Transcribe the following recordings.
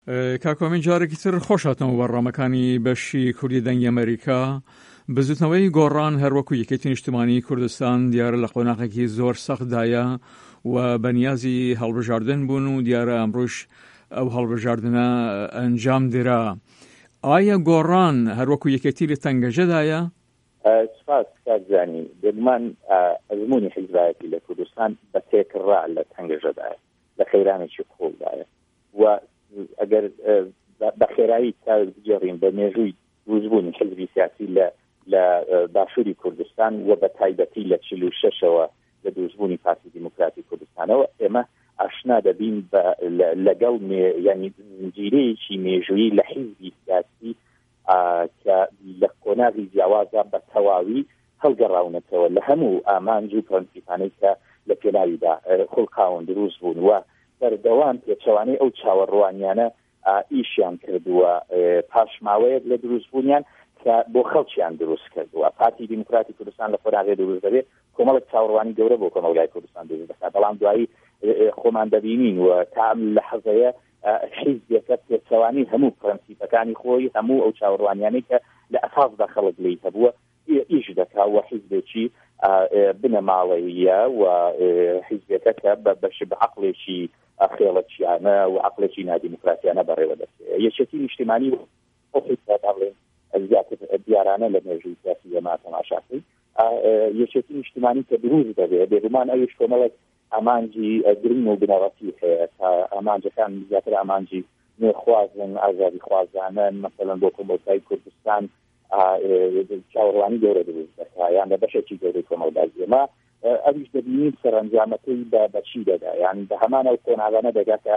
کاکۆمین جارێکی تر خۆشاتەوە بەڕامەکانی بەشی کوردی دەنگی ئەمریکا بزوتنەوەی گۆڕان هەروەکو یەکێتی نیشتیمانی کوردستان دیارە لە قۆناغێکی زۆر سەختدایە و بەنیازی هەڵبژاردن بوون و دیارە ئەمڕۆژ ئەو هەڵبژاردنە ئەنجام درا. ئایا گۆڕان هەروەکو یەکێتی لە تەنگەژەدایە؟ سپاس کاتزانی دەگومان ئەزمموی حیزبایەتی لە کوردستان بە تێکڕا لە تەنگەژەدایە لە خەیرانێکی خۆڵدایە و ئەگەر بە خێرایی تا بجێڕین بە مێژووی دروستبوونی حیزبی سیاسی لە باشووری کوردستان و بە تایبەتی لە 46ەوە لە دروستبوونی پارتی دیموکراتی کوردستانەوە ئێمە ئاشنا دەبین لەگەڵ ینی زنجیرەیەکی مێژوویی لە حیزبی سیاسی کە لە کۆناغی جیاوازە بە تەواوی هەڵگەڕاونەتەوە لە هەموو ئامانج و پرەنسیپانەی کە لە پێناویدا خوڵقاون دروست بوون و بەردەوام پێچەوانەی ئەو چاوەڕوانیانە ئیشیان کردووە پاشماوەیەک لە دروستبوونیان کە بۆ خەڵکیان دروست کردووە. پارتی دیموکراتی کوردستان لە خۆراغێ دروست دەبێت کۆمەڵێک چاوەڕوانی گەورە بۆ کۆمەلگای کوردستان دروست دەکات، بەڵام دوایی خۆمان دەبینین و تا لە حەزەیە حیزبێکە پێچەوانی هەموو پرەنسیپەکانی خۆی هەموو ئەو چاوەڕوانیانەی کە لە ئەساسدا خەڵک لێی هەبووە ئیش دەکا و حیزبێکی بنەماڵەیە و حیزبێکە کە بە عەقڵێکی خێڵەتیانە و عەقڵێکی نادیموکراتیانە بەڕێوە دەچێت. یەکێتی نیشتیمانی ئۆفیسەکان زیاتر دیارانە لە مێژووی سیاسی ئێمە تەماشاکەی یەکێتی نیشتیمانی کە دروست دەبێت بێگومان ئەویش کۆمەڵێک ئامانجی گرنگ و بنەڕەتی هەیە تا ئامانجەکان زیاتر ئامانجی نێخوازن ئازادی خوازانن مەسەڵەن بۆ کۆمەلگای کوردستان چاوەڕوانی گەورە دروست دەکات یان لە بەشێکی گەورەی کۆمەلگای ئێمە ئەویش دەبینین سەرنجامەکەی بەچی دەدا یان بە هەمان ئەو کۆناغانە دەگاتە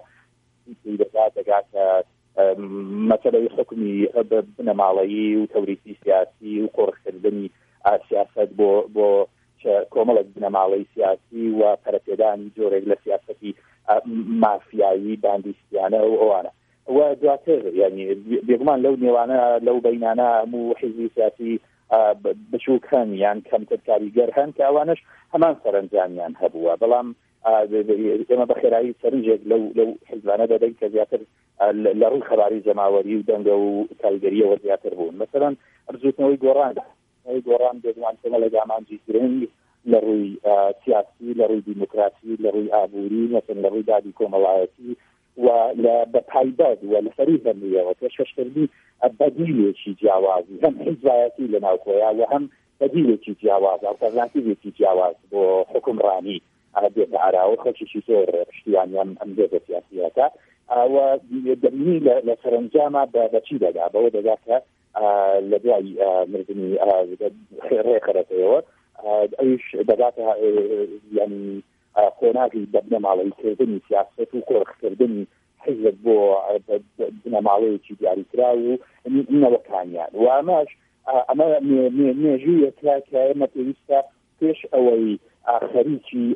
دەگاتە مەسەلەی حکمی بنەماڵەیی و تەوریسی سیاسی و قۆڕکردنی سیاست بۆ کۆمەڵێک بنەماڵەی سیاسی و پەرەپێدانی جۆرێک لە سیاسەتی مافیایی باندیستیانە و ئەوانە و دواتر ینی بێگومان لەو نێوانە لەو بەینانە هەموو حیزبی سیاسی بچووکەن یان کەمتر کاریگەر هەن کە ئەوانش هەمان سەرنجامیان هەبووە، بەڵام ئێمە بەخێرایی سەرنجێک لەو حیزبانە دەدەین کە زیاتر لە ڕووی خەباری جەماوەری و دەنگە و کاریگەریەوە زیاتر بوون. مەسەڵەن ئەرزوتنەوەی گۆڕان بێگومان کۆمەڵێک ئامانجی گرنگ لە ڕووی سیاسی لە ڕووی دیموکراسی لە ڕووی ئابووری مەسەڵەن لە ڕووی دادی کۆمەڵایەتی و لە بەتایبەت و لە سەری بەندیەوە پێشکەشکردنی بەدیلێکی جیاوازی هەم حیزبایەتی لە ناوخۆیە و هەم بەدیلێکی جیاواز ئالتەرناتیڤێکی جیاواز بۆ حکومڕانی بێتە ئاراوە خەڵکیی زۆر پشتیوانیان ئەم جێگە سیاسیەکە و دەبینی لە سەرنجامە بەچی دەدا بەوە دەدا کە لە دوای مردنی ڕێکخەرەتەوە ئەویش دەداتە ینی کۆناغی بنەماڵەییکردنی سیاست و کۆڕکردنی حیزب بۆ بنەماڵەیەکی دیاریکرا و نەوەکانیان و ئەمە مێژوویەکە کە ئێمە پێویستە پێش ئەوەی خەریکی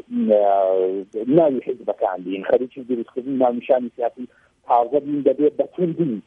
ناوی حیزبەکان بین خەریکی دروستکردنی ناونیشانی سیاسی تازە بین دەبێت بەتوندی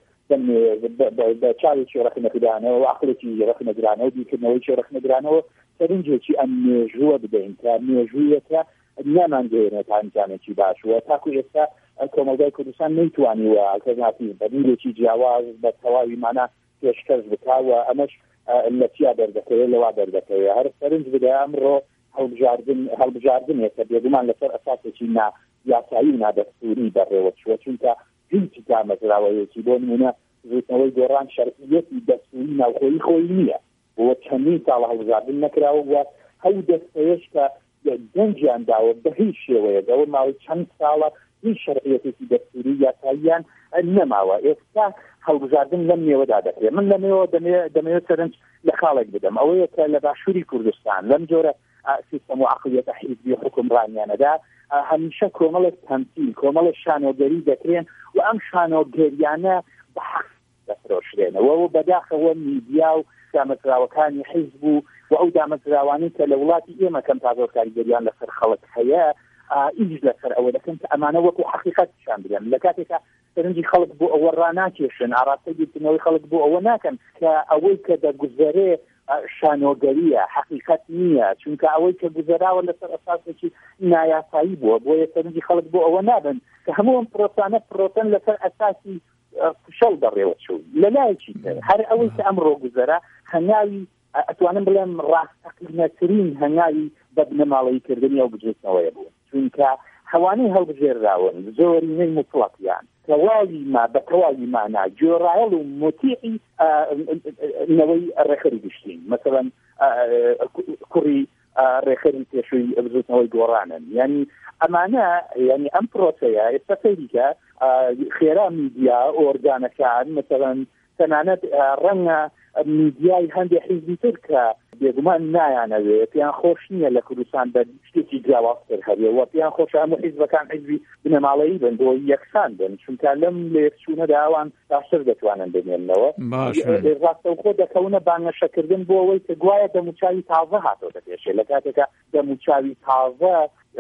بە چاوێکی ڕەخنەکرانەوە و عەقڵێکی ڕەخنەگرانەوە و بیرکردنەوەی ڕەخنەگرانەوە سەرنجێکی ئەم مێژووە بدەین کە مێژوویەکە نامانگەێنێت ئەنجامێکی باشوە تاکو ئێستا کۆمەلگای کوردستان نەیتوانیوە ئالتەرناتیڤ بەدیلێکی جیاواز بە تەواوی مانە پێشکەش بکاوە ئەمەش لە چیا دەردەکەوێت لەوا دەردەکەوێت هەر سەرنج بدە ئەمڕۆ هەڵبژاردنێکە بێگومان لەسەر ئەساسێکی یاسایی و نادەستوری بەڕێوە چووە چونکە هیچ دامەزراوەیەکی بۆ نمونە زوتنەوەی گۆڕان شەرعیەتی دەستوری ناوخۆیی خۆی نییە بۆ چەندین ساڵ هەڵبژاردن نەکراوە و هەو دەستەیەش کە دەنجیان داوە بە هیچ شێوەیە دەوە ماوەی چەند ساڵە هیچ شەرعیەتێکی دەستوری یاساییان نەماوە ئێستا هەڵبژاردن لەم نێوەدا دەکرێت. من لەمێوە دەمەوێت سەرنج لە خاڵێک بدەم ئەوەیە کە لە باشووری کوردستان لەم جۆرە سیستەم و عەقڵیەتە حیزبی حکومڕانیانەدا هەمیشە کۆمەڵێک تەمثیل کۆمەڵێک شانۆگەری دەکرێن و ئەم شانۆگەریانە بە حەق دەفرۆشرێنەوە و بەداخەوە میدیا و دامەزراوەکانی حیزب و ئەو دامەزراوانی کە لە وڵاتی ئێمە کەم تازە کاریگەریان لەسەر خەڵک هەیە ئیش لەسەر ئەوە دەکەن کە ئەمانە وەکو حەقیقەتشان بدەن لە کاتێکە سەرنجی خەڵک بۆ ئەوە ڕاناکێشن ئاراستەی گرتنەوەی خەڵک بۆ ئەوە ناکەن کە ئەوەی کە دەگوزەرێ شانۆگەریە حەقیقەت نییە چونکە ئەوەی کە گوزەراوە لەسەر ئەساسێکی نایاسایی بووە بۆیە سەرنجی خەڵک بۆ ئەوە نابن کە هەموو ئەم پرۆسانە پرۆتن لەسەر ئەساسی شەڵ دەڕێوە چوو لەلایەکی تر هەر ئەوەی کە ئەمڕۆ گوزەرە هەنگاوی ئەتوانم بڵێم ڕاستەقینەترین هەنگاوی بەبنەماڵەییکردنی ئەو بجێتنەوەیە بوو چونکە هەوانەی هەڵبژێراون زۆرینەی مطلقیان بە تەواوی مانا جۆرایەڵ و مطیعی نەوەی ڕێخەری گشتین مثلا کوڕی ڕێخەری پێشووی بزوتنەوەی گۆڕانن یعنی ئەمانە یعنی ئەم پرۆسەیە ئێستا سەیریکە خێرا میدیا ئۆرگانەکان مثلا تەنانەت ڕەنگە میدیای هەندێک حیزبی تر کە بێگومان نایانەوێت پێیان خۆش نییە لە کوردستان بە شتێکی جیاوازتر هەبێەوە پێیان خۆش هەموو حیزبەکان حیزبی بنەماڵەیی بن بۆ یەکسان بن چونکە لەم لێکچوونەدا ئەوان باشتر دەتوانن بمێننەوە ڕاستەوخۆ دەکەونە بانگەشەکردن بۆ ئەوەی کە گوایە دەموچاوی تازە هاتۆتە پێشێ لە کاتێکە دەموچاوی تازە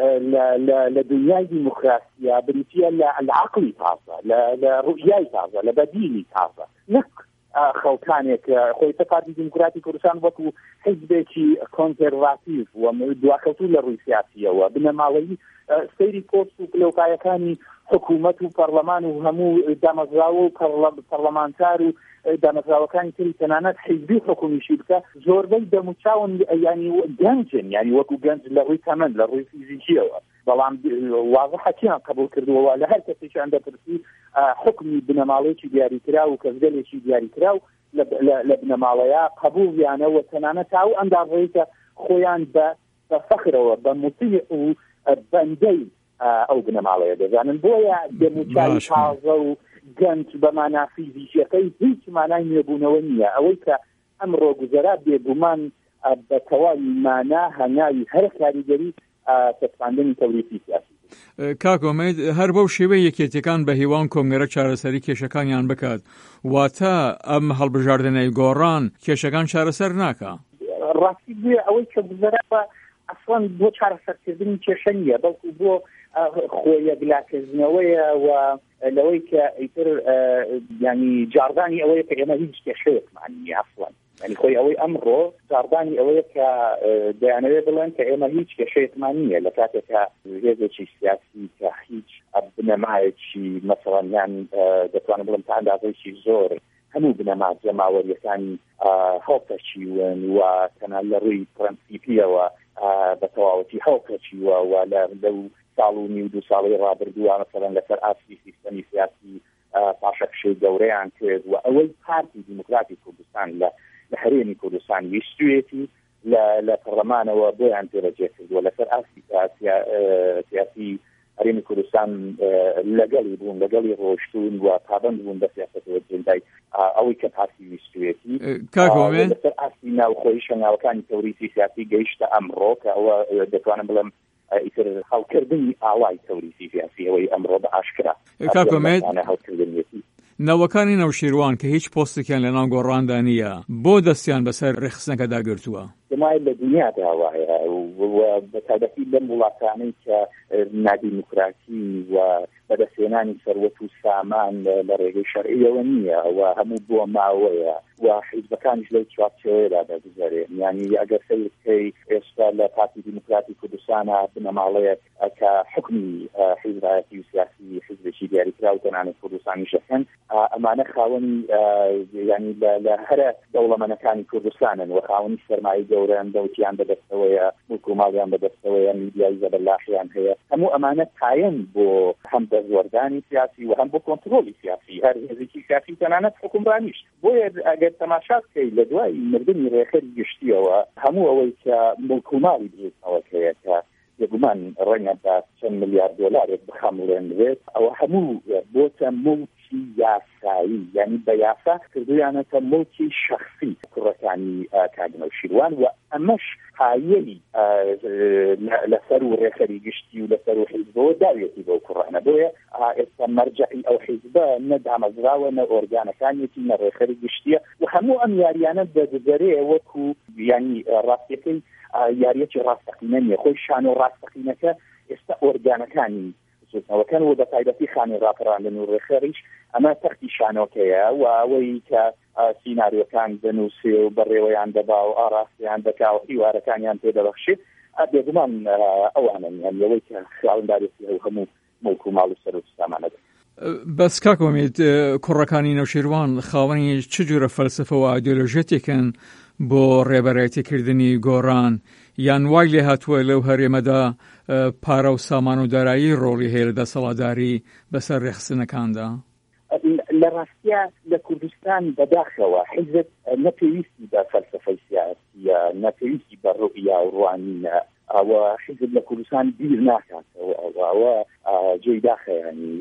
لە دنیای دیموکراسیە بریتە لە عقلی تازە لە ڕوئیای تازە لە بەدیلی تازە نەک خەڵکانێک خۆی پارتی دیموکراتی کوردستان وەکو حیزبێکی کۆنسێرواتیڤ و دواکەوتوو لە ڕووی سیاسیەوە بنەماڵەیی سەیری کۆرس و پلەکایەکانی حکوومەت و پەرلەمان و هەموو دامەزراوە و پەرلەمانتار و دامەزراوەکانی تری تەنانەت حیزبی حکومیشی بکە زۆربەی دەموچاون ینی گەنجن ینی وەکو گەنج لە ڕووی تەمەند لە ڕووی فیزیکیەوە بەڵام واضحەتیان قبول کردووە لە هەر کەسێکیان دەپرسی حکمی بنەماڵەیەکی دیاریکرا و کەسگەلێکی دیاریکرا و لە بنەماڵەیە قبولیانەوە تەنانەت تا و ئەندازەیە کە خۆیان بە فەخرەوە بە موتیع و بەندەی ئەو بنەماڵەیە دەزانن بۆیە دەموچاوی تازە و گەنج بە مانا فیزیکیەکەی هیچ مانای نوێبوونەوە نییە ئەوەی کە ئەمڕۆ گوزەرا بێگومان بە تەواوی مانا هەنگاوی هەر کاریگەری تەسپاندنی تەوریتی سیاسی کاک ئۆمید هەر بەو شێوەی یەکێتیەکان بە هیوان کۆنگرە چارەسەری کێشەکانیان بکات واتە ئەم هەڵبژاردنەی گۆڕان کێشەکان چارەسەر ناکە ڕاستی بێ ئەوەی کە گوزەرا ئەسڵەن بۆ چارەسەرکردنی کێشە نییە بەڵکو بۆ خۆی یەکلاکردنەوەیە و لەوەی کە ئیتر ینی جاردانی ئەوەیە کە ئێمە هیچ کێشەیەکمان نییە ئەسڵەن ینی خۆی ئەوەی ئەمڕۆ جاردانی ئەوەیە کە دەیانەوێت بڵێن کە ئێمە هیچ کێشەیەکمان نییە لە کاتێکە هێزێکی سیاسی کە هیچ بنەمایەکی مەسەڵەن یان دەتوانم بڵێم تا ئەندازەیەکی زۆر هەموو بنەما جەماوەریەکانی هەڵپەچیون و تەنها لە ڕووی پرەنسیپیەوە بە تەواوەتی هەڵپەچیوە و لەو ساڵ و نیو 2 ساڵی ڕابردووە مەسەڵەن لەسەر ئاستی سیستەمی سیاسی پاشەکشەی گەورەیان کرد و ئەوەی پارتی دیموکراتی کوردستان لە هەرێمی کوردستان ویستوێتی لە پەرلەمانەوە بۆیان پێرەجێ کردووە لەسەر ئاستی سیاسی هەرێمی کوردستان لەگەڵی بوون لەگەڵی ڕۆشتون و پابند بوون بە سیاستەوە جێندای ئەوەی کە پارتی ویستوێتی لەسەر ئاستی ناوخۆیی شەناوەکانی تەوریتی سیاسی گەیشتە ئەمڕۆ کە ئەوە دەتوانم بڵێم ئیتر هەڵکردنی ئاوای تەوریتی سیاسی ئەوەی ئەمڕۆ بە ئاشکرا کاک ئۆمید نەوەکانی نەوشیروان کە هیچ پۆستێکیان لە ناو گۆڕاندا نییە بۆ دەستیان بەسەر ڕێخستنەکە داگرتووە دەمای لە دنیادا وایە و بە تایبەتی لەم وڵاتانەی کە نادیموکراتی و بەدەستێنانی سەروەت و سامان لە ڕێگەی شەرعیەوە نییە و هەموو بۆ ماوەیە و حیزبەکانیش لەو چوارچێوەیەدا دەگوزارێن یعنی ئەگەر سەیرکەی ئێستا لە پارتی دیموکراتی کوردستانە بنەماڵەیە کە حکمی حیزبایەتی و سیاسی حیزبێکی دیاریکرا و تەنانەت کوردستانیش دەکەن ئەمانە خاوەنی یعنی لە هەرە دەوڵەمەندەکانی کوردستانن و خاوەنی سەرمایە گەورەن دەوتیان بەدەستەوەیە حکوماڵیان بەدەستەوەیە میدیای زەبەرلاشیان هەیە هەموو ئەمانە تایەن بۆ هەم دەزوەردانی سیاسی و هەم بۆ کۆنترۆلی سیاسی هەر هێزێکی سیاسی تەنانەت حکومڕانیش بۆیە ئەگەر تەماشات بکەی لە دوای مردنی ڕێخەری گشتیەوە هەموو ئەوەی کە مڵکوماڵی بێتەوەکەیە کە یەگومان ڕەنگە بە چەند ملیارد دۆلارێک بخەمڵێنرێت ئەوە هەموو بۆتە مڵکی یاسایی یعنی بە یاسا کردویانەتە مڵکی شەخصی کوڕەکانی کاک نەوشیروان و ئەمەش هایەی لەسەر و ڕێخەری گشتی و لەسەر و حیزبەوە داوێتی بەو کوڕانە بۆیە ئێستا مەرجعی ئەو حیزبە نە دامەزراوە نە ئۆرگانەکانێتی نە ڕێخەری گشتیە و هەموو ئەم یاریانە دەگەرێ وەکو ینی ڕاستیەکەی یاریەکی ڕاستەقینە نیە خۆی شان و ڕاستەقینەکە ئێستا ئۆرگانەکانی سوتنەوەکان و بە تایبەتی خانی ڕاپەڕاندن و ڕێخەریش ئەمە تەختی شانۆکەیە و ئەوەی کە سیناریۆکان دەنووسێ و بەڕێوەیان دەبا و ئاراستیان دەکا و هیوارەکانیان پێدەبەخشێت بێگومان ئەوانن یەوەی کە خاوەندارێتی هەموو مڵک و ماڵ و سەر و سامانەکە بەس کاکۆمێت کوڕەکانی نەوشیروان خاوەنی چ جۆرە فەلسفە و ئایدۆلۆژیەتێکن بۆ ڕێبەرایەتیکردنی گۆڕان یان وای لێ هاتووە لەو هەرێمەدا پارە و سامان و دارایی ڕۆڵی هەیە لە دەسەڵاتداری بەسەر ڕێخستنەکاندا؟ لە ڕاستیە لە کوردستان بەداخەوە حیزب نەپێویستی بە فەلسفەی سیاسیە، نەپێویستی بە ڕوئیا و ڕوانینە، ئەوە حیزب لە کوردستان بیر ناکاتەوە، ئەوە جێی داخەیانی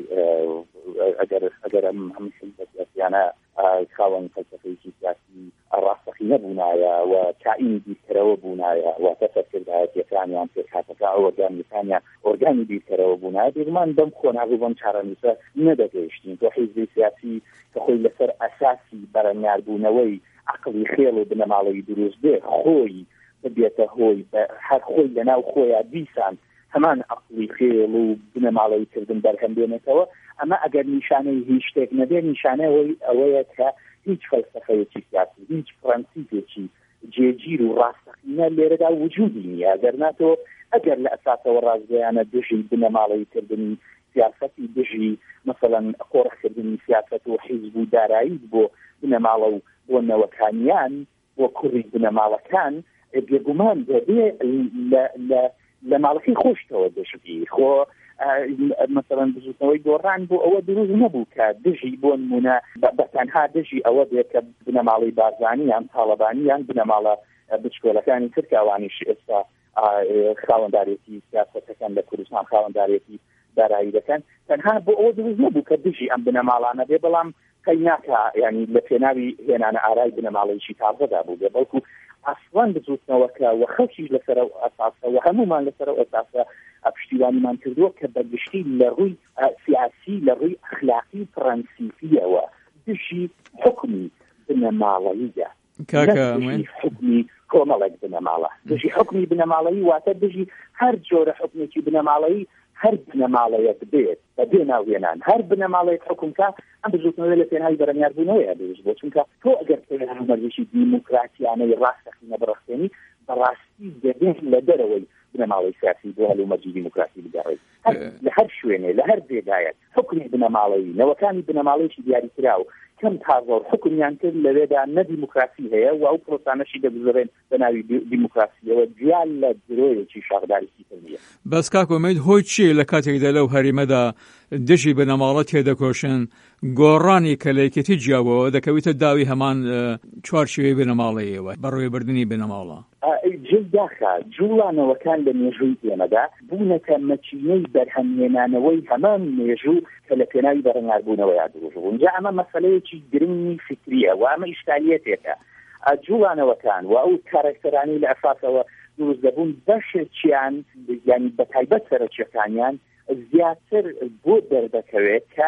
ئەگەر ئەم حیزب سیاسیانە خاوەن فەلسفەیەکی سیاسی ڕاستەقی نەبوونایە و کائینی بیرکەرەوە بوونایە واتە فەرکردایەتیەکانیان پێکهاتەکە ئۆرگانیەکانیان ئۆرگانی بیرکەرەوە بوونایە بێگومان بەم کۆناغی بەم چارەنووسە نەدەگەیشتین تۆ حیزبی سیاسی کە خۆی لەسەر ئەساسی بەرەنیاربوونەوەی عەقڵی خێڵ و بنەماڵەی دروست بێ خۆی ببێتە هۆی هەر خۆی لەناو خۆیان بیسان هەمان عەقڵی خێڵ و بنەماڵەی کردن بەرهەم بێنێتەوە، ئەمە ئەگەر نیشانەی هیچ شتێک نەبێ نیشانەی ئەوەیە کە هیچ فەلسفەیەکی سیاسی هیچ پرەنسیپێکی جێگیر و ڕاستەقینە لێرەدا وجودی نییە، دەرناتەوە ئەگەر لە ئەساسەوە ڕازگەیانە دژی بنەماڵەی کردنی سیاسەتی دژی مثلەن قۆڕەکردنی سیاسەت و حیزب و دارایی بۆ بنەماڵە و بۆ نەوەکانیان بۆ کوڕی بنەماڵەکان بێگومان دەبێ لە ماڵەکەی خۆشتەوە دەشتی خۆ مثلا بزوتنەوەی گۆڕان بۆ ئەوە دروست نەبوو کە دژی بۆ نمونە بەتەنها دژی ئەوە بێت کە بنەماڵی بارزانی یان تاڵەبانی یان بنەماڵە بچکۆلەکانی ترکاوانیش ئێستا خاوەندارێتی سیاسەتەکان لە کوردستان خاوەندارێتی دارایی دەکەن تەنها بۆ ئەوە دروست نەبوو کە دژی ئەم بنەماڵانە بێ، بەڵام قەیناکە ینی لە پێناوی هێنانە ئارای بنەماڵەیەکی تازەدا بوو بێ، بەڵکو ئەسڵان بزوتنەوەکە و خەڵکیش لەسەر ئەساسە و هەمومان لەسەر ئەساسە پشتیوانیمان کردووە کە بەگشتی لە ڕووی سیاسی لە ڕووی ئەخلاقی پرەنسیپیەوە دژی حکمی بنەماڵەییە دژی حکمی کۆمەڵێک بنەماڵە، دژی حکمی بنەماڵەیی واتە دژی هەر جۆرە حکمێکی بنەماڵەیی هەر بنەماڵەیەک بێت بە بێناوێنان هەر بنەماڵەیەک حکومکە ئەم بزوتنەوە لە پێناوی بەرەمیاربوونەوەیە دروست بۆ چونکە تۆ ئەگەر هەمەرجێکی دیموکراتیانەی ڕاستەقینە بڕەختێنی بەڕاستی دەبێت لە دەرەوەی بنەماڵەی سیاسی بۆ هەلومەرجی دیموکراسی بگەڕێت لە هەر شوێنێ لە هەر بێدایەت حکمی بنەماڵەیی نەوەکانی بنەماڵەیەکی دیاریکراو کەم تازە حکمیان کرد لەوێدا نەدیموکراسی هەیە و ئەو پرۆسانەشی دەگوزارێن بە ناوی دیموکراسیەوە جیان لە درۆیەکی شاخدارێکی ترنیە. بەس کاکۆمێت هۆی چیە لە کاتێکدا لەو هەرێمەدا دژی بنەماڵە تێدەکۆشن گۆڕانی کە لە یەکێتی جیاوەوە دەکەوێتە داوی هەمان چوارچێوەی بنەماڵەیەوە بەڕێوەبردننی بنەماڵە؟ جێداخە جوڵانەوەکان لە مێژووی ئێمەدا بوونەکە مەچینەی بەرهەمهێنانەوەی هەمان مێژوو کە لە پێناوی بەرەنگاربوونەوەی دروست بوون. جا ئەمە مەسەلەیەکی گرنگی فکریە و ئەمە ئیشکالیەتێکە جوڵانەوەکان و ئەو کارکتەرانی لە ئەساسەوە دروست دەبوون بەشێکیان یعنی بەتایبەت سەرچیەکانیان زیاتر بۆ دەردەکەوێت کە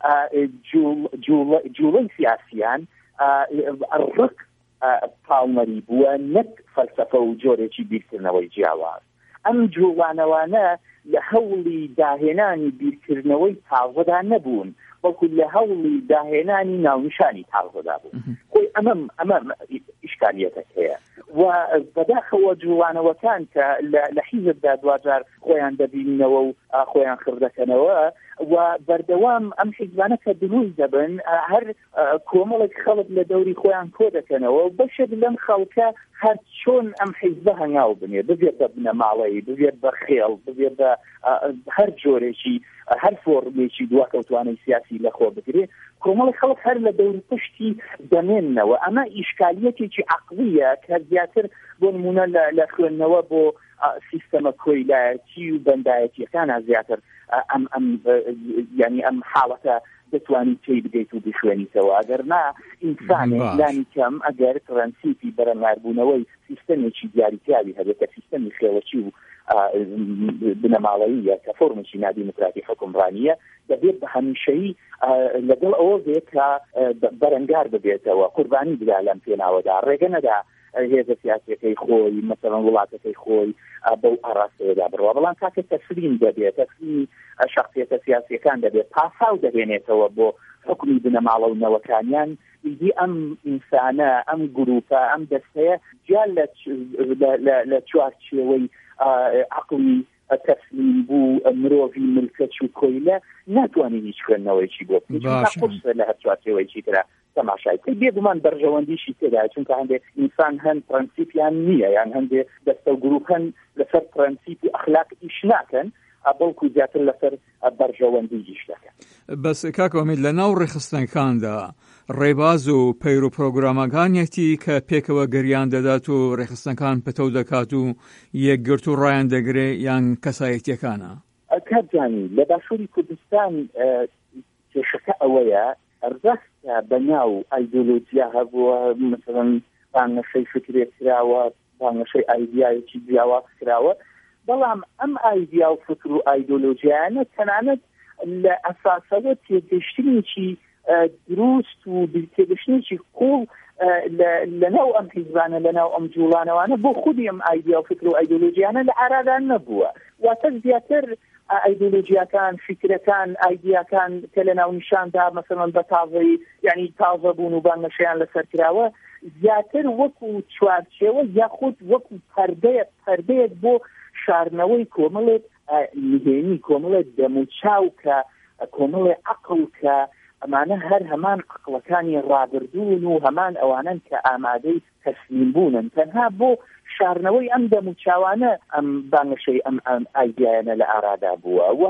جوڵەی سیاسیان ڕق پاڵمەری بووە نەک فەلسەفە و جۆرێکی بیرکردنەوەی جیاواز. ئەم جوڵانەوانە لە هەوڵی داهێنانی بیرکردنەوەی تازەدا نەبوون بەڵکو لە هەوڵی داهێنانی ناونیشانی تازەدا بوون. خۆی ئەمە ئیشکالیەتێک هەیە و بەداخەوە جوڵانەوەکان کە لە حیزبدا دوجار خۆیان دەبینەوە و خۆیان خردەکەنەوە و بەردەوام ئەم حیزبانە کە دروست دەبن هەر کۆمەڵێک خەڵک لە دەوری خۆیان کۆ دەکەنەوە و بەشێک لەم خەڵکە هەر چۆن ئەم حیزبە هەنگاو بنێ ببێت بە بنەماڵەیی ببێت بە خێڵ ببێت بە هەر جۆرێکی هەر فۆرمێکی دواکەوتوانەی سیاسی لەخۆ بگرێت کۆمەڵی خەڵک هەر لە دەوری پشتی دەمێننەوە. ئەمە ئیشکالیەتێکی عەقلیە کە زیاتر بۆ نمونە لە خوێندنەوە بۆ سیستەمە کۆیلایەتی و بەندایەتیەکانە زیاتر ئەم حاڵەتە دەتوانی تێی بدەیت و بخوێنیتەوە ئەگەر نا ئینسانێک لانی کەم ئەگەر پرەنسیپی بەرەنگاربوونەوەی سیستەمێکی دیاریکراوی هەبێت کە سیستەمی خێوەچی و بنەماڵەییە کە فۆرمێکی نادیموکراتی حکومڕانیە دەبێت بە هەمیشەیی لەگەڵ ئەوە بێت کە بەرەنگار ببێتەوە قوربانی بدا لەم پێناوەدا ڕێگە نەدا هێزە سیاسیەکەی خۆی مثلا وڵاتەکەی خۆی بەو ئاراستەیەدا بڕوە بەڵام کاکە تەسلیم دەبێت تەسلیمی شخصیەتە سیاسیەکان دەبێت پاساو دەبێنێتەوە بۆ حکمی بنەماڵە و نەوەکانیان ئیدی ئەم ئینسانە ئەم گروپە ئەم دەستەیە جیان لە چوارچێوەی عەقلی تەسلیم بوو مرۆڤی ملکەچ و کۆیلە ناتوانێت هیچ خوێندنەوەیەکی بۆ لە هەر چوارچێوەیەکی ترا تەماشای کرد. بێگومان بەرژەوەندیشی تێدا، چونکە هەندێک ئینسان هەند پرەنسیپیان نییە، یان هەندێک دەستە و گروپ هەن لەسەر پرەنسیپ و ئەخلاق ئیش ناکەن، بەڵکو زیاتر لەسەر بەرژەوەندی ئیش دەکەن. بەس کاکە ئومید لە ناو ڕێخستنەکاندا ڕێباز و پەیر و پرۆگرامەکانێتی کە پێکەوە گەریان دەدات و ڕێخستنەکان پەتەو دەکات و یەکگرت و ڕایان دەگرێ یان کەسایەتیەکانە؟ کاتجانی لە باشووری کوردستان کێشەکە ئەوەیە ڕاستە بەناو ئایدۆلۆجیا هەبووە، مثلەن بانگەشەی فکرێت کراوە، بانگەشەی ئایدیایەکی جیاواز کراوە، بەڵام ئەم ئایدیا و فکر و ئایدۆلۆژیانە تەنانەت لە ئەساسەوە تێگەشتنێکی دروست و تێگەشتنێکی قوڵ لەناو ئەم حیزبانە لەناو ئەم جوڵانەوانە بۆ خودی ئەم ئایدیا و فکر و ئایدۆلۆژیانە لە ئارادان نەبووە. واتە زیاتر ئایدۆلۆژیاکان، فکرەکان، ئایدیاکان کە لە ناو نیشاندا مەسەڵەن بە تازەی یعنی تازە بوون و بانگەشەیان لەسەر کراوە، زیاتر وەکو چوارچێوە یاخود وەکو پەردەیەک بۆ شارنەوەی کۆمەڵێک نهێنی، کۆمەڵێک دەموچاو کە کۆمەڵێ عەقڵ کە ئەمانە هەر هەمان عەقڵەکانی ڕابردوون و هەمان ئەوانن کە ئامادەی تەسلیم بوونن، تەنها بۆ شارنەوەی ئەم دەموچاوانە ئەم بانگەشەی ئەم ئایدیایانە لە ئارادا بووە. و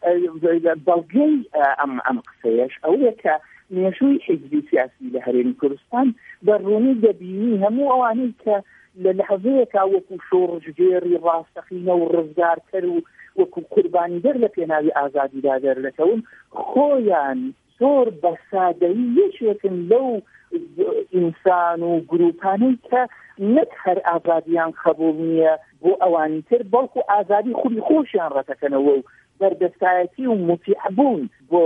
بەڵگەی ئەم قسەیەش ئەوەیە کە مێژووی حیزبی سیاسی لە هەرێمی کوردستان بەڕوونی دەبینی هەموو ئەوانەی کە لە لەحەزەیەکا وەکو شۆڕژگێری ڕاستەقینە و ڕزگارکەر و وەکو قوربانی دەر لە پێناوی ئازادیدا دەردەکەون، خۆیان زۆر بە سادەیی یەکێکن لەو ئینسان و گروپانەی کە نەک هەر ئازادیان قبوڵ نییە بۆ ئەوانی تر، بەڵکو ئازادی خودی خۆشیان ڕەتەکەنەوە و بەردەستایەتی و مطیعبوون بۆ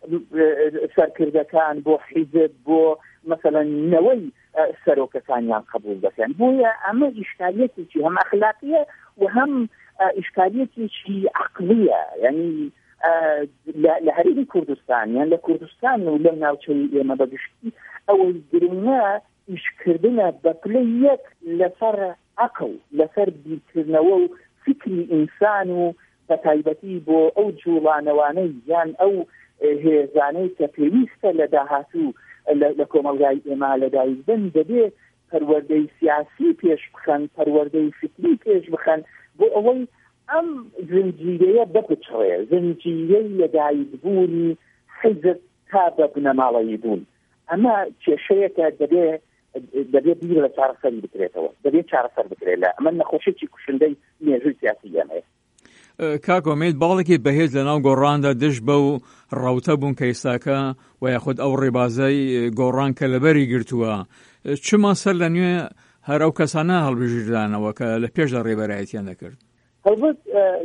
سەرکردەکان، بۆ حیزب، بۆ مثلا نەوەی سەرۆکەکانیان قبول دەکەن. بۆیە ئەمە ئیشکالیەتێکی هەم ئەخلاقیە و هەم ئیشکالیەتێکی عەقلیە. یعنی لە هەرێمی کوردستان یان لە کوردستان و لەم ناوچەی ئێمە بەگشتی ئەوەی گرنگە ئیشکردنە بە پلەی یەک لەسەر عەقڵ، لەسەر بیرکردنەوە و فکری ئینسان و بە تایبەتی بۆ ئەو جوڵانەوانەی یان ئەو هێزانەی کە پێویستە لە داهاتوو لە کۆمەلگای ئێمە لەدایک بن، دەبێت پەروەردەی سیاسی پێش بخەن، پەروەردەی فکری پێش بخەن بۆ ئەوەی ئەم زنجیرەیە بپچڕێ، زنجیرەی لەدایکبوونی حیزب تا بە بنەماڵەیی بوون. ئەمە کێشەیەکە دەبێت بیر لە چارەسەری بکرێتەوە، دەبێت چارەسەر بکرێت لە ئەمە نەخۆشیی کوشندەی مێژووی سیاسی ئێمەیە. کاک ئومید باڵێکی بەهێز لە ناو گۆڕاندا دژ بە و ڕەوتە بوون کەیساکە و یاخود ئەو ڕێبازەی گۆڕان کە لەبەری گرتووە، چما سەر لە نوێ هەر ئەو کەسانە هەڵبژیردانەوە کە لە پێشدا ڕێبەرایەتیان دەکرد؟ هەڵبەت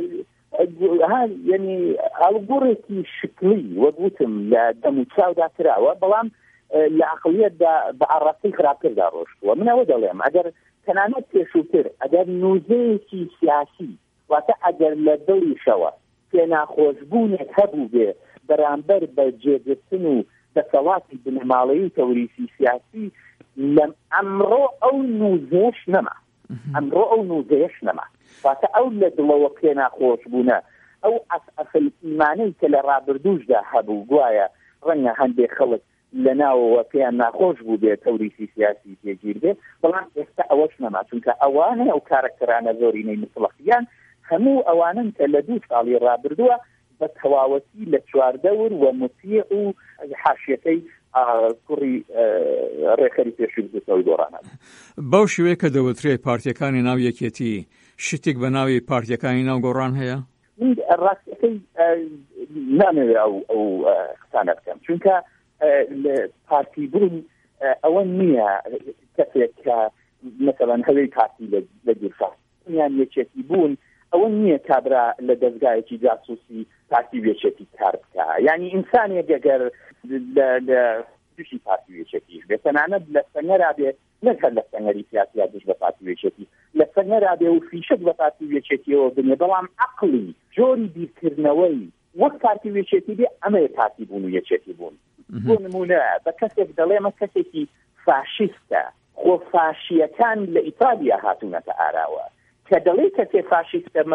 یعنی هەڵگوڕێکی شکلی وەگوتم لە دەموچاودا کراوە، بەڵام لە عەقڵیەتدا بە ئاڕاستی خراپتردا ڕۆشتووە. من ئەوە دەڵێم ئەگەر تەنانەت پێشووتر ئەگەر نووزەیەکی سیاسی، واتە ئەگەر لە دڵیشەوە پێناخۆشبوونێک هەبوو بێ بەرامبەر بە جێگرتن و دەسەڵاتی بنەماڵەیی تەوریسی سیاسی، لەم ئەمڕۆ ئەو نووزەیەش نەما، ئەمڕۆ ئەو نووزەیەش نەما. واتە ئەو لە دڵەوە پێناخۆشبوونە، ئەو ئەسل ئیمانەی کە لە ڕابردووشدا هەبوو، گوایە ڕەنگە هەندێک خەڵک لە ناوەوە پێیان ناخۆش بوو بێ تەوریسی سیاسی تێگیر بێ، بەڵام ئێستا ئەوەش نەما، چونکە ئەوانە ئەو کارکتەرانە زۆرینەی مطلقیان هەموو ئەوانن کە لە 2 ساڵی ڕابردووە بە تەواوەتی لە چواردەور و مطیع و حاشیەکەی کوڕی ڕێکخەری پێشووی بووتەوەی گۆڕانە. بەو شێوەیە کە دەوترێت پارتیەکانی ناو یەکێتی شتێک بە ناوی پارتیەکانی ناو گۆڕان هەیە؟ من ڕاستەکەی نامەوێت ئەو قسانە بکەم، چونکە پارتی بوون ئەوە نییە کەسێک کە مثلەن هەوەی پارتی لە گیرفە یان یەکێتی بوون ئەوە نییە کابرا لە دەستگایەکی جاسووسی پارتی وێچێتی کار بکە. یعنی ئینسانێک ئەگەر لە دوشی پارتی وێچێتیش بێت، تەنانەت لە سەنگەرا بێت، نەک هەر لە سەنگەری سیاسیا دوش بە پارتی وێچێتی، لە سەنگەرا بێ و فیشک بە پارتی وێچێتیەوە بنێ، بەڵام عەقڵی جۆری بیرکردنەوەی وەک پارتی وێچێتی بێ ئەمەیە پارتی بوون و یەکێتی بوون. بۆ نمونە بە کەسێک دەڵێمە کەسێکی فاشیستە، خۆ فاشیەکان لە ئیتالیا هاتوونەتە ئاراوە، کە دەڵێ کەسێ فاشیستە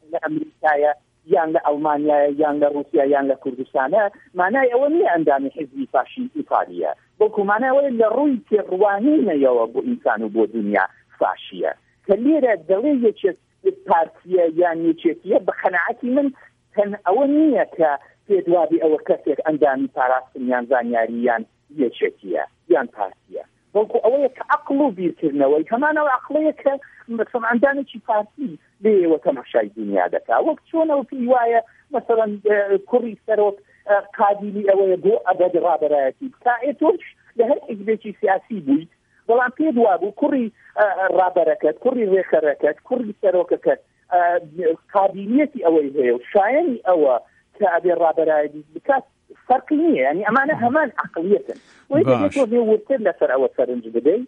لە ئەمریکایە یان لە ئەڵمانیایە یان لە رووسیا یان لە کوردستانە مانای ئەوە نییە ئەندامی حیزبی فاشی ئیتالیە بەڵکو ماناوەیە لە ڕووی تێڕوانینەوەوە بۆ ئینسان و بۆ دنیا فاشیە کە لێرە دەڵێ یەکێک پارتیە یان یەکێتیە بە قەناعەتی من تەن ئەوە نییە کە پێدوابی ئەوە کەسێک ئەندامی پاراستن یان زانیاری یان یەکێتیە یان پارتیە بەڵکو ئەوەیە کە عەقڵ و بیرکردنەوەی هەمانەوە عەقڵەیە کە مثلا ئەندامێکی پارتی لێوە تەماشای دنیا دەکا وەک چۆنەوە پێی وایە مثلا کوڕی سەرۆک قابلی ئەوەیە بۆ ئەبەد ڕابەرایەتی بکە تۆش لە هەر حیزبێکی سیاسی بوویت بەڵام پێت وابوو کوڕی ڕابەرەکەت کوڕی ڕێکخەرەکەت کوڕی سەرۆکەکەت قابلیەتی ئەوەی هەیە و شایەنی ئەوە کە ئەبێ ڕابەرایەتی بکات فەرقی نییە یعنی ئەمانە هەمان عەقڵیەتن وەی دەبێت تۆ ورتر لەسەر ئەوە سەرنج بدەی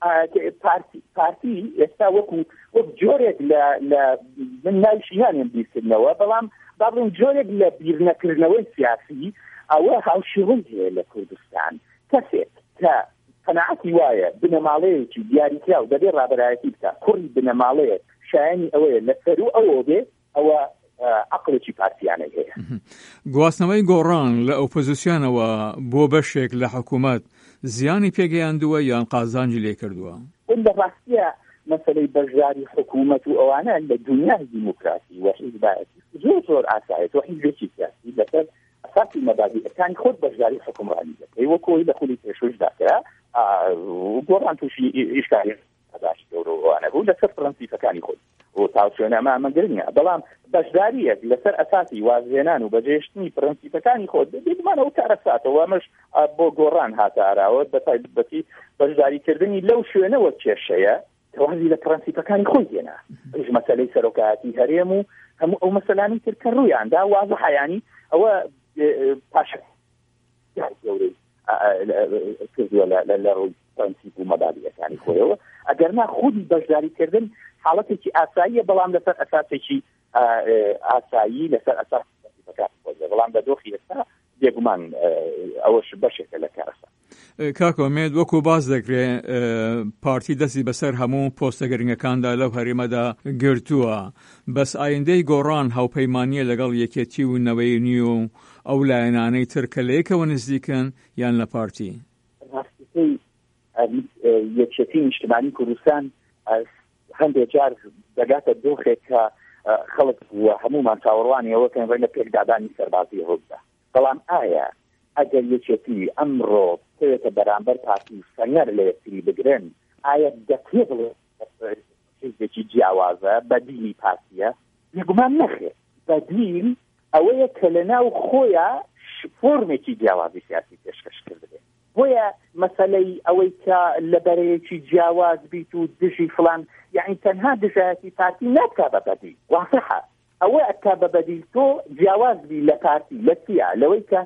پارتی ئێستا وەک جۆرێک لە من ناویشی هانێن بیرکردنەوە بەڵام با بڵێن جۆرێک لە بیرنەکردنەوەی سیاسی ئەوە هاوشێوەی هەیە لە کوردستان کەسێک کە قەناعەتی وایە بنەماڵەیەکی دیاریکرا و دەبێت ڕابەرایەتی بکات کوڕی بنەماڵەیە شایەنی ئەوەیە لەسەر و ئەوە بێ ئەوە عقلێکی پارتیانەی هەیە گواستنەوەی گۆڕان لە ئۆپۆزیسیۆنەوە بۆ بەشێک لە حکوومەت زیانی پێگەیاندووە یان قازانجی لێ کردووە لە ڕاستیە مەسەلەی بەشداری حکوومەت و ئەوانە لە دنیای دیموکراسی و حیزبایەتی زۆر ئاسایەت و حیزبێکی سیاسی لەسەر ئەساسی مەبادئەکانی خۆت بەشداری حکومڕانی دەکەی وەکۆی لە خولی پێشوشدا کرا گۆڕان تووشی ئیشکاری هەداش گەورە ئەوانە بوو لەسەر پرەنسیپەکانی خۆت و تاوشێنە ئەمەگرنیە بەڵام بەشداریەک لەسەر ئەساسی وازێنان و بەجێشتنی پرەنسیپەکانی خۆت بێتمانەوە کارە ساتەوە ئەمەش بۆ گۆڕان هاتاراوە بەتایبەتی بەشداریکردنی لەو شوێنەوە کێشەیە کەوازی لە پرەنسیپەکانی خۆی دێنا هیچ مەسەلەی سەرۆکایەتی هەرێم و هەموو ئەو مەسەلانی تر کە ڕوویاندا وازەحە یانی ئەوە پاشە گەورەی کردووە لە ڕووی پرەنسیپ و مەبادئەکانی خۆیەوە ئەگەرنا خودی بەشداریکردن حاڵەتێکی ئاساییە بەڵام لەسەر ئەساسێکی ئاسایی لەسەر ئەساس پرەنسیپەکانی خۆیە بەڵام بە دۆخی ئێستا بێگومان ئەوەش بەشێکە لە کارەسە کاکۆمێد وەکو باز دەکرێت پارتی دەستی بەسەر هەموو پۆستە گرنگەکاندا لەو هەرێمەدا گرتووە بەس ئایندەی گۆڕان هاوپەیمانیە لەگەڵ یەکێتی و نەوەی نی و ئەو لایەنانەی تر کە لەیەکەوە نزیکن یان لە پارتی یەکێتی نیشتیمانی کوردستان هەندێک جار دەگاتە دۆخێک کە خەڵک هەمومان چاوەڕوانیەوەکەن ڕێ لە پێکدادانی سەربازی هەڵدا بەڵام ئایا ئەگەر یەکێتی ئەمڕۆ بێتە بەرامبەر پارتی سەنگەر لە یەکتری بگرن ئایا دەکرێت حیزبێکی جیاوازە بەدیلی پارتیە بێگومان نەخێت بەدیل ئەوەیە کە لەناو خۆیان فۆرمێکی جیاوازی سیاسی پێشکەش کردبێت بۆیە مەسەلەی ئەوەی کە لە بەرەیەکی جیاواز بیت و دژی فلان یعنی تەنها دژایەتی پارتی نابکا بە بەدیل واسەحە ئەوە ئەکا بە بەدیل تۆ جیاواز بی لە پارتی لە چیە لەوەی کە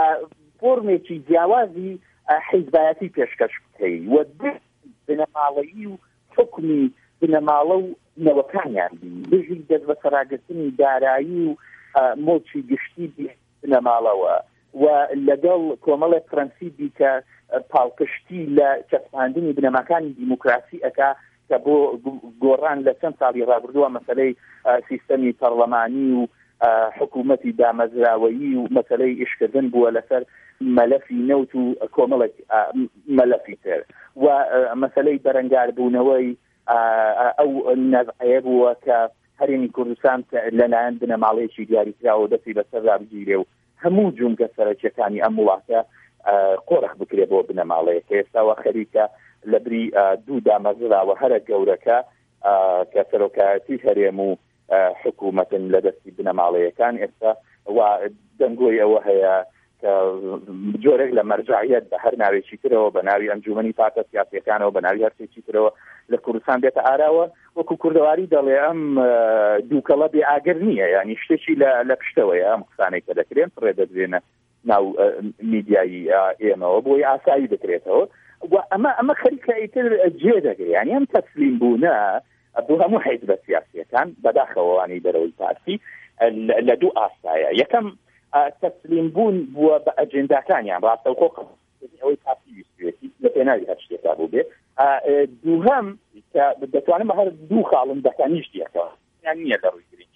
فۆرمێکی جیاوازی حیزبایەتی پێشکەش بکەی و بنەماڵەیی و حکمی بنەماڵە و نەوەکانیان بی دژی دەست بە سەراگرتنی دارایی و مۆچی گشتی بنەماڵەوە و لەگەڵ کۆمەڵێک پرەنسیپی کە پاڵکشتی لە چەسپاندنی بنەماکانی دیموکراسی ئەکا کە بۆ گۆڕان لە چەند ساڵی ڕابردووە مەسەلەی سیستەمی پەرلەمانی و حکوومەتی دامەزراوەیی و مەسەلەی ئیشکردن بووە لەسەر مەلەفی نەوت و کۆمەڵێک مەلەفی تر و مەسەلەی بەرەنگاربوونەوەی ئەو نەزعەیە بووە کە هەرێمی کوردستان لەلایەن بنەماڵەیەکی دیاریکراوە دەستی بەسەردا بگیرێ و هەموو جومگە سەرەکیەکانی ئەم وڵاتە قۆڕەخ بکرێ بۆ بنەماڵەیە کە ئێستاوە خەریکە لە بری دوو دامەزراوە هەرە گەورەکە کە سەرۆکایەتی هەرێم و حکوومەتن لە دەستی بنەماڵەیەکان ئێستا و دەنگۆی ئەوە هەیە کە جۆرێک لە مەرجعیەت بە هەر ناوێکی ترەوە بە ناوی ئەنجومەنی پارتە سیاسیەکانەوە بە ناوی هەرچێکی ترەوە لە کوردستان بێتە ئاراوە وەکو کوردەواری دەڵێ ئەم دووکەڵە بێ ئاگەر نییە ینی شتێکی لە پشتەوەیە ئەم قسانەی کە دەکرێن ڕێدەدرێنە ناو میدیایی ئێمەوە بۆی ئاسایی دەکرێتەوە و ئەمە خەریکە ئیتر جێ دەگرێت ینی ئەم تەسلیم بوونە بۆ هەموو حیزبە سیاسیەکان بەداخەوەوانی دەرەوەی پارتی لە دوو ئاستایە یەکەم تەسلیم بوون بووە بە ئەجێنداکانیان ڕاستەوخۆ ئەوەی پارتی ویستوێتی لە پێناوی هەر شتێکا بوو بێ دووهەم کە دەتوانم بە هەر دوو خاڵم دەکانیش دیەکەوە یان نییە لە ڕووی گرنگی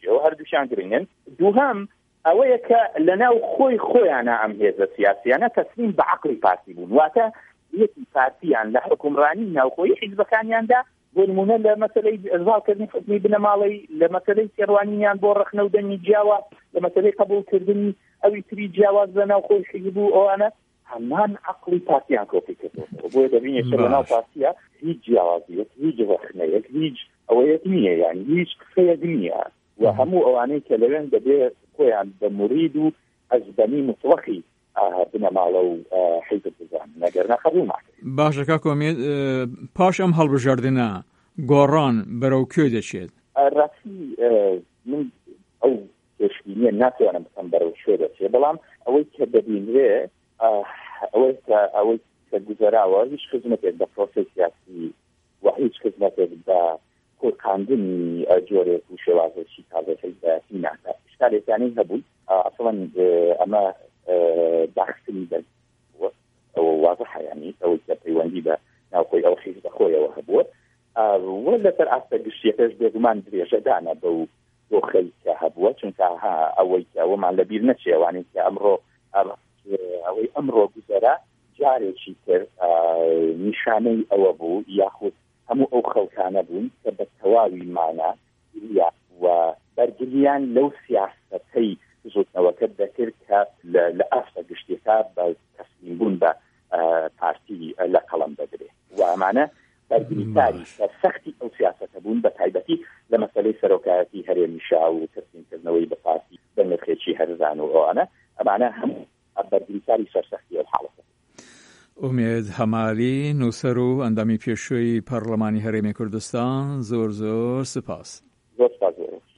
و هەردووشیان گرنگن. دووهەم ئەوەیە کە لەناو خۆیانە ئەم هێزە سیاسیانە تەسلیم بە عەقڵی پارتی بوون، واتە یەکی پارتیان لە حکومڕانی ناوخۆیی حیزبەکانیاندا بۆ نمونە لە مەسەلەی ئەزالکردنی حکمی بنەماڵی، لە مەسەلەی سێڕوانینیان بۆ ڕەخنەودەنی جیاواز، لە مەسەلەی قبولکردنی ئەوی تری جیاواز لە ناوخۆی حیزب و ئەوانە هەمان عەقڵی پارتیان کۆپی کردەوە. بۆیە دەبینێت کە لەناو پارتیە هیچ جیاوازیەک، هیچ ڕەخنەیەک، هیچ ئەوەیەک نییە، یعنی هیچ قسەیەک نییە و هەموو ئەوانەی کە لەوێن دەبێت خۆیان بە مرید و ئەزبەنی مطلقی بنەماڵە و حیزب بزان نەگەر نەخەبوو ماکرد. باشە کاکە ئومێد، پاش ئەم هەڵبژاردنە گۆڕان بەرەو کوێ دەچێت؟ ڕاستی من ئەو پێشبینیە ناتوانم بکەم بەرەو کوێ دەچێت، بەڵام ئەوەی کە دەبینرێ ئەوەی کە گوزەراوە هیچ خزمەتێک بە پرۆسەی سیاسی و هیچ خزمەتێک بە کۆکاندنی جۆرێک و شێوازێکی تازەی بەسی ناکات. شتالێکانی هەبوون ئەسڵەن ئەمە داخستنی دەست واضحە، ینی ئەوەی کە پەیوەندی بە ناوخۆی ئەو حیزبە خۆیەوە هەبووە و لەسەر ئاستە گشتیەکەش بێگومان درێژەدانە بەو دۆخەی کە هەبووە، چونکە ئەوەی کە ئەوەمان لەبیر نەچێ ئەوانەی کە ئەوەی ئەمڕۆ گوزەرا جارێکی تر نیشانەی ئەوە بوو یاخود هەموو ئەو خەڵکانە بوون کە بە تەواوی مانە و بەرگریان لەو سیاسەتەی زۆتنەوەکە دەکرد کە لە ئاستە گشتیەکە بە تەسلیم بوون بە پارتی لە قەڵەم دەدرێت و ئەمانە بەرگریکاری سەختی ئەو سیاسەتە بوون، بە تایبەتی لە مەسەلەی سەرۆکایەتی هەرێمی شا و تەسلیمکردنەوەی بە پارتی بە نرخێکی هەرزان و ئەمانە هەموو بەرگریکاری سەرسەختی ئەو حاڵەتە. ئومێد هەمالی، نووسەر و ئەندامی پێشووی پەرلەمانی هەرێمی کوردستان، زۆر زۆر سپاس.